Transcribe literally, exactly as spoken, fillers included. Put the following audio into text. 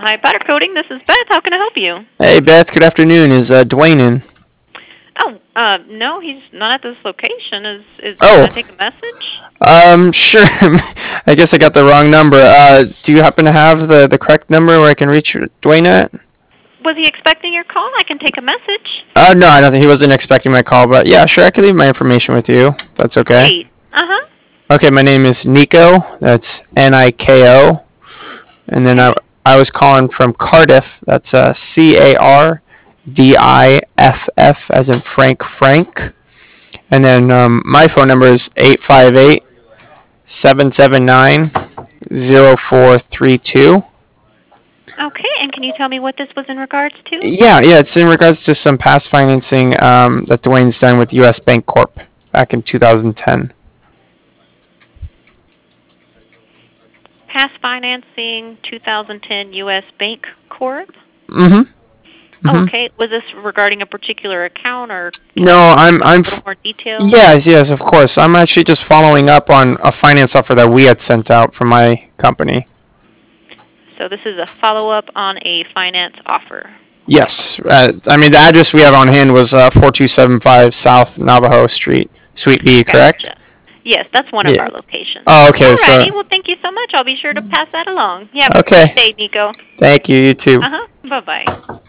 Hi, powder coating. This is Beth. How can I help you? Hey, Beth. Good afternoon. Is uh, Dwayne in? Oh, uh, no, he's not at this location. Is is Oh, can I take a message? um, sure. I guess I got the wrong number. Uh, do you happen to have the, the correct number where I can reach Dwayne at? Was he expecting your call? I can take a message. Uh, no, I don't think he wasn't expecting my call, but yeah, sure. I can leave my information with you. If that's okay. Great. Uh huh. Okay, my name is Nico. That's N I K O. And then I, Okay. I was calling from Cardiff. That's uh, C A R D I F F as in Frank Frank. And then um, my phone number is eight five eight, seven seven nine, zero four three two. Okay. And can you tell me what this was in regards to? Yeah, yeah, it's in regards to some past financing um, that Dwayne's done with U S Bank Corp back in two thousand ten. Past financing, two thousand ten U S Bank Corp. Mm-hmm. Oh, Mm-hmm. okay. Was this regarding a particular account, or can No, I I'm, get a I'm, little f- more detail? yes, yes, of course. I'm actually just following up on a finance offer that we had sent out from my company. So this is a follow-up on a finance offer. Yes, uh, I mean, the address we have on hand was uh, four two seven five South Navajo Street, Suite B, correct? Gotcha. Yes, that's one of Yeah. our locations. Oh, okay, so, Alrighty. Well, thank you so much. I'll be sure to pass that along. You have a okay. great day, Nico. Thank you, you too. Uh huh. Bye bye.